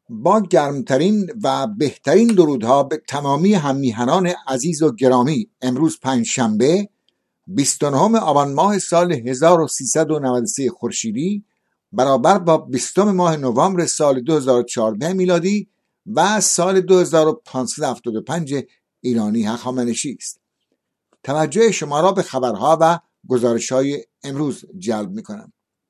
با گرمترین و بهترین درودها به تمامی هممیهنان عزیز و گرامی، امروز پنجشنبه 29 آبان ماه سال 1393 خورشیدی برابر با 20 ماه نوامبر سال 2014 میلادی و سال 2575 ایرانی هخامنشی است. توجه شما را به خبرها و گزارش‌های امروز جلب می‌کنم.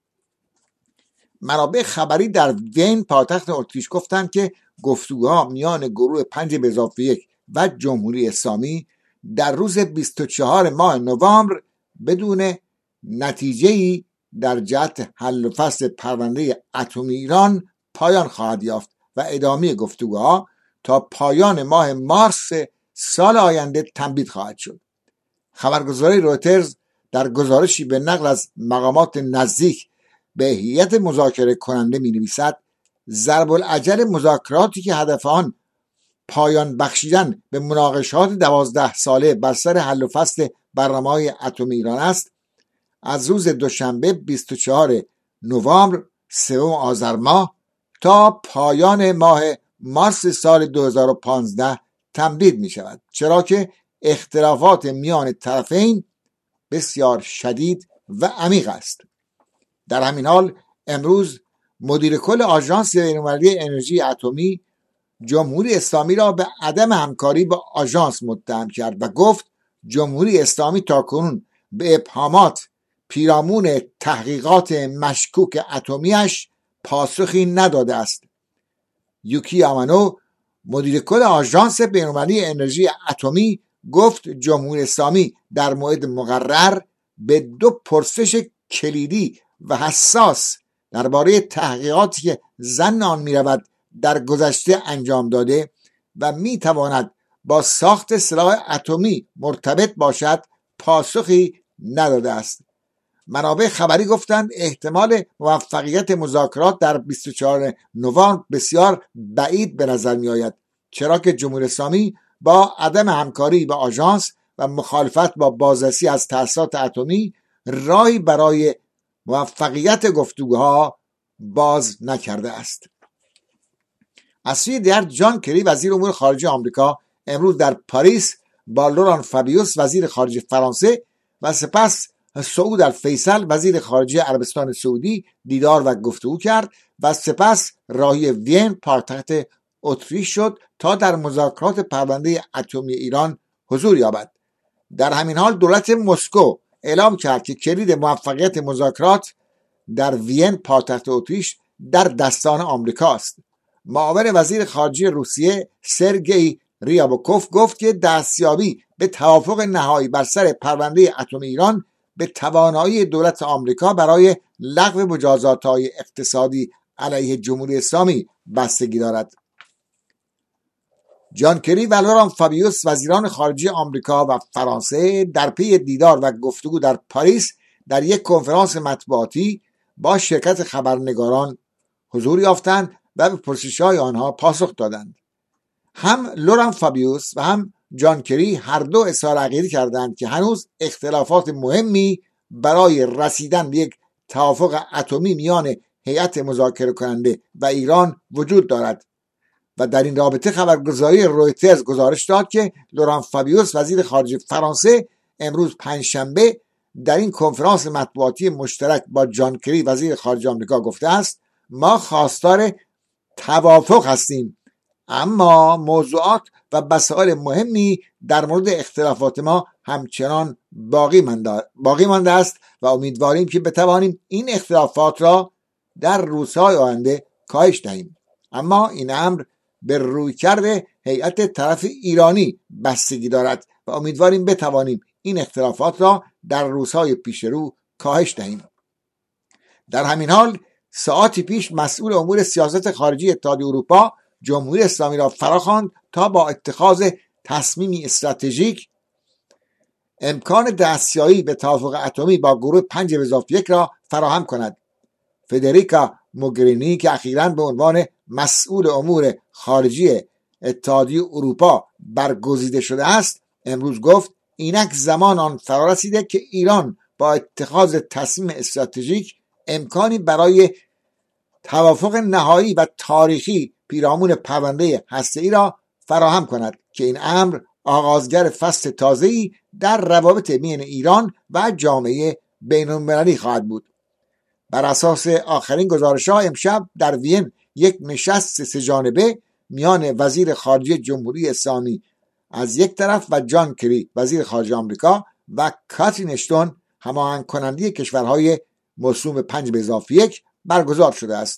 منابع خبری در وین پایتخت اتریش گفتند که گفتگوها میان گروه 5+1 و جمهوری اسلامی در روز 24 ماه نوامبر بدون نتیجه‌ای در جهت حل و فصل پرونده اتمی ایران پایان خواهد یافت و ادامه گفتگوها تا پایان ماه مارس سال آینده تمدید خواهد شد. خبرگزاری رویترز در گزارشی به نقل از مقامات نزدیک به هیئت مذاکره کننده می نویسد ضرب العجل مذاکراتی که هدف آن پایان بخشیدن به مناقشات 12 ساله بر سر حل و فصل برنامه‌های اتمی ایران است، از روز دوشنبه 24 نوامبر 3 آذر ماه تا پایان ماه مارس سال 2015 تمدید می شود، چرا که اختلافات میان طرفین بسیار شدید و عمیق است. در همین حال امروز مدیر کل آژانس بین‌المللی انرژی اتمی جمهوری اسلامی را به عدم همکاری با آژانس متهم کرد و گفت جمهوری اسلامی تاکنون به ابهامات پیرامون تحقیقات مشکوک اتمیش پاسخی نداده است. یوکی آمانو مدیر کل آژانس بین‌المللی انرژی اتمی گفت جمهوری اسلامی در موعد مقرر به 2 پرسش کلیدی و حساس درباره تحقیقاتی که ظن آن می‌رود در گذشته انجام داده و می‌تواند با ساخت سلاح اتمی مرتبط باشد پاسخی نداده است. منابع خبری گفتند احتمال موفقیت مذاکرات در 24 نوامبر بسیار بعید به نظر می‌آید، چرا که جمهوری اسلامی با عدم همکاری با آژانس و مخالفت با بازرسی از تأسیسات اتمی راهی برای موفقیت گفتگوها باز نکرده است. از سوی دیگر جان کری وزیر امور خارجه آمریکا امروز در پاریس با لوران فابیوس وزیر خارجه فرانسه و سپس سعود الفیصل وزیر خارجه عربستان سعودی دیدار و گفتگو کرد و سپس راهی وین پایتخت اتریش شد تا در مذاکرات پرونده اتمی ایران حضور یابد. در همین حال دولت مسکو اعلام کرد که کلید موفقیت مذاکرات در وین پایتخت اتریش در دستان آمریکاست. معاون وزیر خارجه روسیه سرگئی ریابوکوف گفت که دستیابی به توافق نهایی بر سر پرونده اتمی ایران به توانایی دولت آمریکا برای لغو مجازات‌های اقتصادی علیه جمهوری اسلامی بستگی دارد. جان کری و لوران فابیوس وزیران خارجه آمریکا و فرانسه در پی دیدار و گفتگو در پاریس در یک کنفرانس مطبوعاتی با شرکت خبرنگاران حضور یافتند و به پرسش‌های آنها پاسخ دادند. هم لوران فابیوس و هم جان کری هر دو اظهار عقیده کردند که هنوز اختلافات مهمی برای رسیدن به یک توافق اتمی میان هیئت مذاکره کننده و ایران وجود دارد و در این رابطه خبرگزاری رویترز گزارش داد که لوران فابیوس وزیر خارجه فرانسه امروز پنجشنبه در این کنفرانس مطبوعاتی مشترک با جان کری وزیر خارجه آمریکا گفته است ما خواستار توافق هستیم، اما موضوعات و مسائل مهمی در مورد اختلافات ما همچنان باقی مانده است و امیدواریم که بتوانیم این اختلافات را در روزهای آینده کاهش دهیم. اما این امر به رویکرد هیئت طرف ایرانی بستگی دارد و امیدواریم بتوانیم این اختلافات را در روزهای پیش رو کاهش دهیم. در همین حال ساعتی پیش مسئول امور سیاست خارجی اتحادیه اروپا جمهوری اسلامی را فراخواند تا با اتخاذ تصمیمی استراتژیک امکان دستیابی به توافق اتمی با گروه 5+1 را فراهم کند. فدریکا موگرینی که اخیراً به عنوان مسئول امور خارجی اتحادیه اروپا برگزیده شده است امروز گفت اینک زمان آن فرا رسیده که ایران با اتخاذ تصمیم استراتژیک امکانی برای توافق نهایی و تاریخی پیرامون پرونده هسته‌ای را فراهم کند که این امر آغازگر فصل تازه‌ای در روابط میان ایران و جامعه بین‌المللی خواهد بود. بر اساس آخرین گزارش‌ها امشب در وین یک نشست سه‌جانبه میان وزیر خارجه جمهوری اسلامی از یک طرف و جان کری وزیر خارجه آمریکا و کاترین اشتون هماهنگ کننده کشورهای موسوم 5+1 برگزار شده است.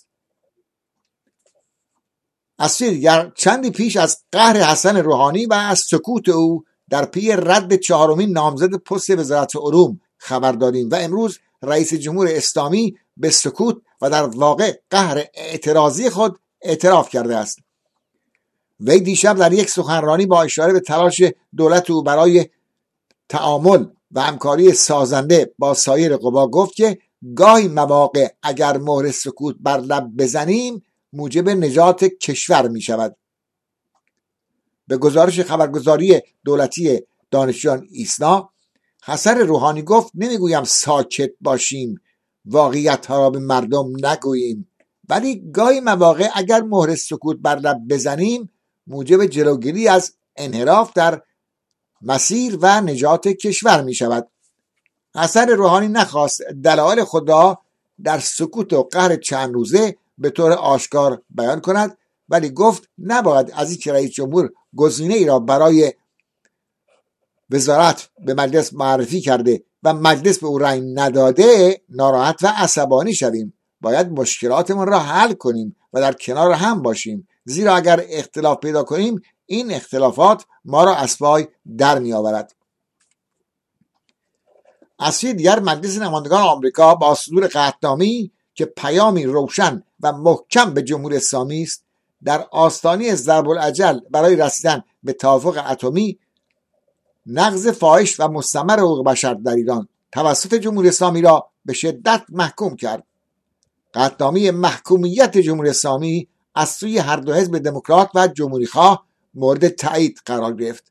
از سوی دیگر چندی پیش از قهر حسن روحانی و از سکوت او در پی رد 4مین نامزد پست وزارت علوم خبر دادیم و امروز رئیس جمهور اسلامی به سکوت و در واقع قهر اعتراضی خود اعتراف کرده است. وی دیشب در یک سخنرانی با اشاره به تلاش دولت او برای تعامل و همکاری سازنده با سایر قوا گفت که گاهی مواقع اگر مهر سکوت بر لب بزنیم موجب نجات کشور می شود. به گزارش خبرگزاری دولتی دانشجویان ایسنا، حسن روحانی گفت نمیگویم ساکت باشیم، واقعیت ها را به مردم نگوییم، ولی گاهی مواقع اگر مهر سکوت بر لب بزنیم موجب جلوگیری از انحراف در مسیر و نجات کشور می شود. حسن روحانی نخواست دلایل خود را در سکوت و قهر چند روزه به طور آشکار بیان کند، ولی گفت نباید از اینکه رئیس جمهور گزینه ای را برای وزارت به مجلس معرفی کرده و مجلس به او رأی نداده ناراحت و عصبانی شویم. باید مشکلاتمان را حل کنیم و در کنار هم باشیم، زیرا اگر اختلاف پیدا کنیم این اختلافات ما را از پای در می آورد. از سوی دیگر مجلس نمایندگان آمریکا با صدور قطعنامه‌ای که پیامی روشن و محکم به جمهوری اسلامی است در آستانه ضرب الاجل برای رسیدن به توافق اتمی، نقض فاحش و مستمر حقوق بشر در ایران توسط جمهوری اسلامی را به شدت محکوم کرد. قطعنامه محکومیت جمهوری اسلامی از سوی هر دو حزب دموکرات و جمهوری خواه مورد تایید قرار گرفت.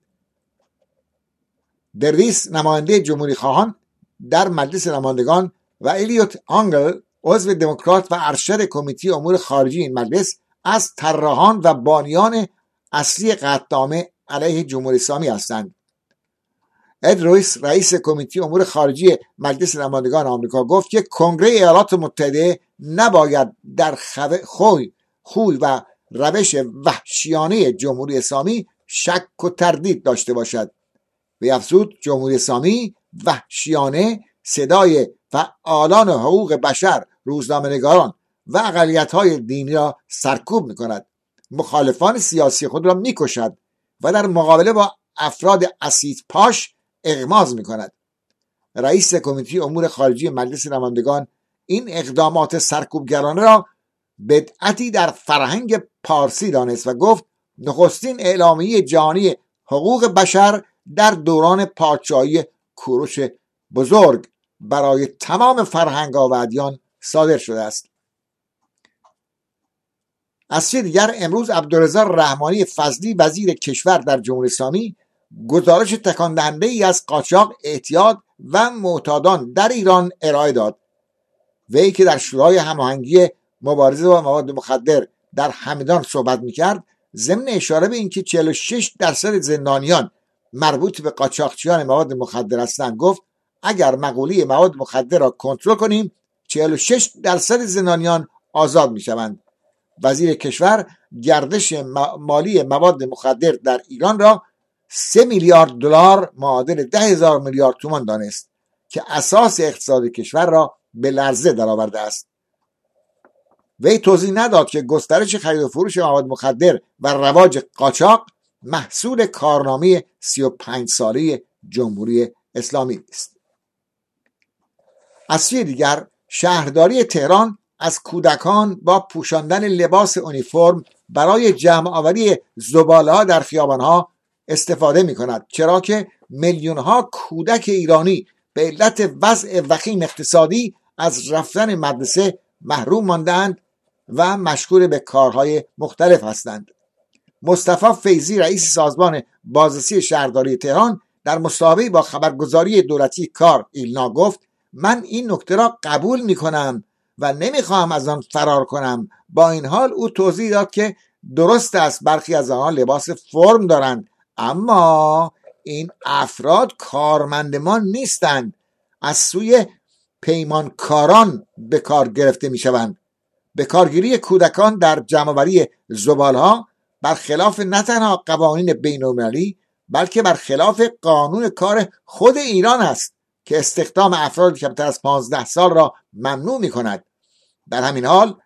درویس نماینده جمهوری خواهان در مجلس نمایندگان و الیوت آنگل عضو دموکرات و ارشد کمیته امور خارجی این مجلس از طراحان و بانیان اصلی قطعنامه علیه جمهوری اسلامی هستند. اد رویس رئیس کمیته امور خارجی مجلس نمایندگان آمریکا گفت که کنگره ایالات متحده نباید در خوی و روش وحشیانه جمهوری اسلامی شک و تردید داشته باشد. وی افزود جمهوری اسلامی وحشیانه صدای فعالان حقوق بشر، روزنامه‌نگاران و اقلیت‌های دینی را سرکوب می‌کند، مخالفان سیاسی خود را می‌کشد و در مقابله با افراد اسیدپاش اغماز می‌کند. رئیس کمیته امور خارجی مجلس نمایندگان این اقدامات سرکوبگرانه را بدعتی در فرهنگ پارسی دانست و گفت نخستین اعلامیه جهانی حقوق بشر در دوران پادشاهی کوروش بزرگ برای تمام فرهنگ‌ها و ادیان صادر شده است. از سوی دیگر امروز عبدالرضا رحمانی فضلی وزیر کشور در جمهوری اسلامی گزارش تکان دهنده ای از قاچاق، اعتیاد و معتادان در ایران ارائه داد. وی که در شورای هماهنگی مبارزه با مواد مخدر در همدان صحبت می‌کرد، ضمن اشاره به اینکه 46% زندانیان مربوط به قاچاقچیان مواد مخدر هستند گفت اگر مقوله مواد مخدر را کنترل کنیم 46% زندانیان آزاد می‌شوند. وزیر کشور گردش مالی مواد مخدر در ایران را 3 میلیارد دلار معادل 10,000 میلیارد تومان دانست که اساس اقتصاد کشور را به لرزه درآورده است. وی توضیح نداد که گسترش خرید و فروش مواد مخدر و رواج قاچاق محصول کارنامه 35 ساله جمهوری اسلامی است. از سوی دیگر شهرداری تهران از کودکان با پوشاندن لباس اونیفرم برای جمع آوری زباله‌ها در خیابان‌ها استفاده می‌کند، چرا که میلیون‌ها کودک ایرانی به علت وضع وخیم اقتصادی از رفتن مدرسه محروم ماندند و مشغول به کارهای مختلف هستند. مصطفی فیضی رئیس سازمان بازرسی شهرداری تهران در مصاحبه‌ای با خبرگزاری دولتی کار ایلنا گفت من این نکته را قبول می‌کنم و نمی‌خواهم از آن فرار کنم با این حال او توضیح داد که درست است برخی از آنها لباس فرم دارند، اما این افراد کارمند ما نیستند، از سوی پیمانکاران به کار گرفته می شوند. به کارگیری کودکان در جمع‌آوری زباله‌ها برخلاف نه تنها قوانین بین‌المللی بلکه برخلاف قانون کار خود ایران است که استخدام افراد کمتر از 15 سال را ممنوع می کند. در همین حال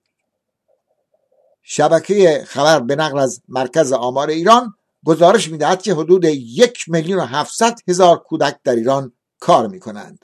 شبکه خبر به نقل از مرکز آمار ایران گزارش می‌دهد که حدود 1,700,000 کودک در ایران کار می‌کنند.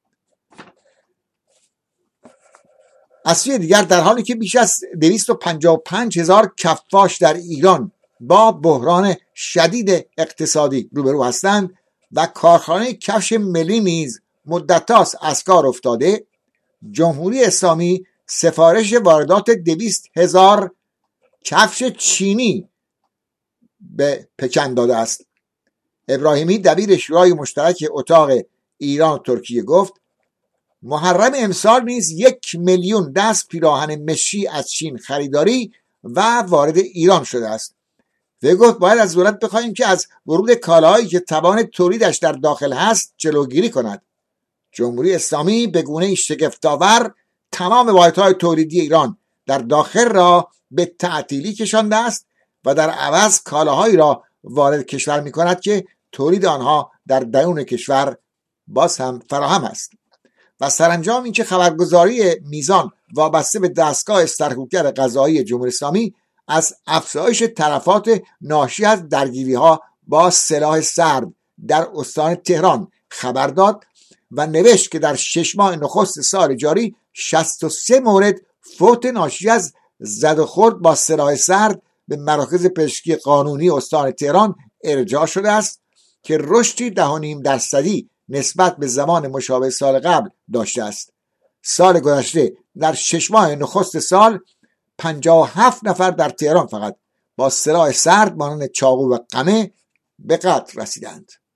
از سوی دیگر در حالی که بیش از 255,000 کفاش در ایران با بحران شدید اقتصادی روبرو هستند و کارخانه کفش ملی نیز مدت‌هاست از کار افتاده، جمهوری اسلامی سفارش واردات 200,000 کفش چینی به پکن داده است. ابراهیمی دبیر شورای مشترک اتاق ایران و ترکیه گفت محرم امسال نیز 1,000,000 دست پیراهن مشی از چین خریداری و وارد ایران شده است. وی گفت باید از دولت بخواهیم که از ورود کالاهایی که توان تولیدش در داخل هست جلوگیری کند. جمهوری اسلامی به گونه‌ای شگفت‌آور تمام واحدهای تولیدی ایران در داخل را به تعطیلی کشانده است و در عوض کالاهایی را وارد کشور می کند که تولید آنها در درون کشور باز هم فراهم است. و سرانجام اینکه خبرگزاری میزان وابسته به دستگاه سرکوبگر قضایی جمهوری اسلامی از افزایش تلفات ناشی از درگیری‌ها با سلاح سرد در استان تهران خبر داد و نوشت که در 6 ماه نخست سال جاری 63 مورد فوت ناشی از زد و خورد با سلاح سرد به مراکز پزشکی قانونی استان تهران ارجاع شده است که رشدی 10.5% نسبت به زمان مشابه سال قبل داشته است. سال گذشته در 6 ماه نخست سال 57 نفر در تهران فقط با سلاح سرد مانند چاقو و قمه به قتل رسیدند.